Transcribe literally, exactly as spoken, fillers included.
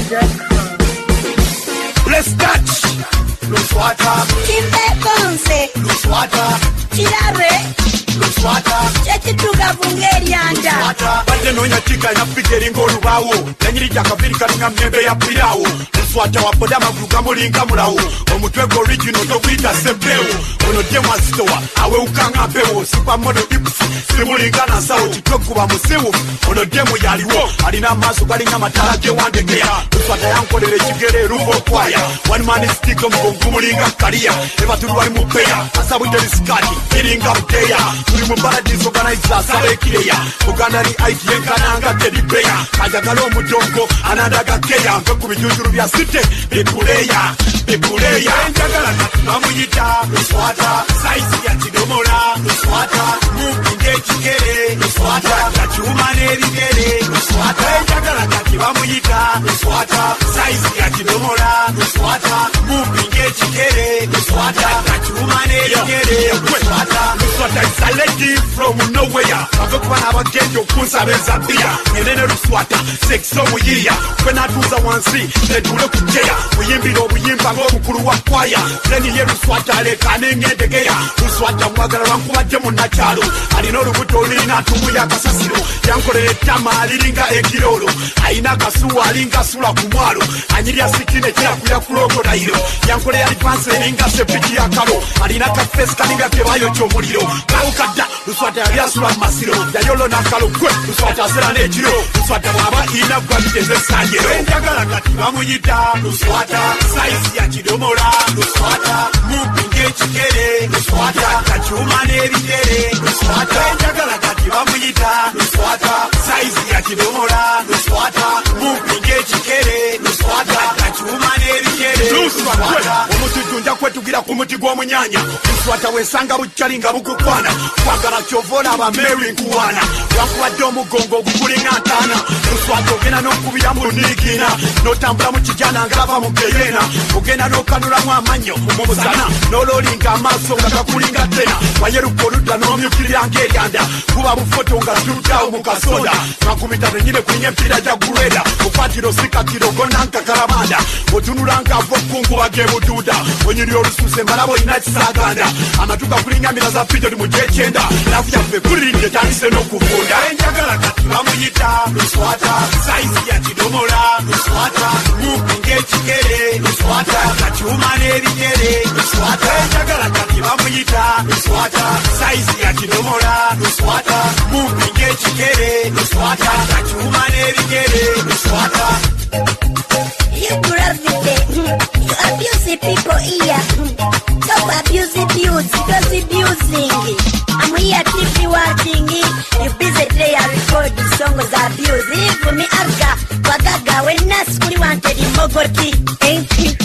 dot com. Let's touch. Luswata. Kimbe Konse. Luswata. Chirare. Luswata. Chechituga Bungeri anda. Luswata. Bande nonya tika na figeri ngolu bawo. Nanyiri jakaviri kalinga mnyembe ya pirawo. Luswata wapoda magruga mulinga mulawo. Omutwego original tokwita sempeo. Ono demo astowa. Awe ukanga pewo. Supermodel ipsi. Simulinga na sao. Chitoku wa musiwu. Ono demo yaliwo. Alina maso kalinga matala je wandegea. Luswata yankolele chigere rubo kwaya. One man is stick mgongu mulinga kalia. Eva turuwari mupeya. Asabu jeliskati. Iringa mteya. Turi mbaradiz organizer sabe kireya. Uganda ni I T nkananga teddy bear. Kajagalo mudongo anadaga keya. Mpeku bijujuru vya site. Bipuleya. Bipuleya. Njagala nakamuyita. Luswata. Saizi ya chidomora. Luswata. Mupinge chikere. Luswata. Kachuma nerigere. Luswata. Njagala nakibamuyita. Luswata. Saizi ya chidomora. Luswata. Mupinge chikere. Luswata. Kachuma nerigere. Luswata. Luswata is a lady from nowhere. Avekwana abagenjo kunsabeza bia. Nyenene Luswata. Sexo muyiya. Kwena tuza wansi. Nedule kujeya. Uyimbiro uyimba ngo mukuru wa kwaya. Leni ye Luswata lekane ngendegeya. Luswata mwagala wankuwa jemu na chalo. Alino rubuto lina tumu ya kasasiro. Yankole tama aliringa ekirolo. Aina kasuwa alinga sula kumwalo. Anyiri asikine kia kuya kuloko na hilo. Yankole alipanse ilinga sepiti ya kalo. Alina kafesi kalinga kebayo chomuliro. Kaukada Luswata yasula masiro. Yayolo na kalo kwe Luswata sera nechiro. Luswata waba ina kwa miteze sanjero. Njagala kati wamuyita Luswata. Saizi ya chidomora Luswata. Mupinge chikere Luswata. Kachuma nerigere Luswata. Njagala kati wamuyita Luswata. Saizi ya chidomora Luswata. Mupinge chikere Luswata. Kachuma nerigere Luswata. Omutujunja kwetugira ku muti gw'omunyanya. Luswata wesanga buchalinga bukukwana. Kwagala kyovola aba Mary nkuwana. Wakuwadde omugongo gukulinga ntaana. Luswata ogenda n'okubira mu nigina. N'otambula mu kijana ng'ava mu geyena. Ogenda n'okanulamu amannyo mu musana. N'ololinga amaaso nga gakulinga tena. Wayeruka oludda n'omyukirira ng'eryanda. Kuba bufoto nga tulutawo mu kasoda. Nakubita nenyine kulinga empira gya gureda. Okwatiro sikatiro gonna nkakalamanda. Otunula ng'ava okkunkuba g'ebuduuda. Onyiri olususe malabo ina kisaganda. Amatuka kulinga mbira za pijo mu gy'ekyenda. Lafu yaffe kulirinde tandise n'okuvunda. Njagala kati bamuyita Luswata. Saizi ya kidomola Luswata. Mupinge chikere Luswata. Kachuma nerigere Luswata. Njagala kati bamuyita Luswata. Saizi ya kidomola Luswata. Mupinge chikere Luswata. Kachuma nerigere Luswata. You gravitate. You abuse people here. Stop abusing abuse because abusing. I'm here keep you watching it. You busy play and record the songs abuse. Even me Arga, Wagaga, when Nas wanted in Mogoti. Ain't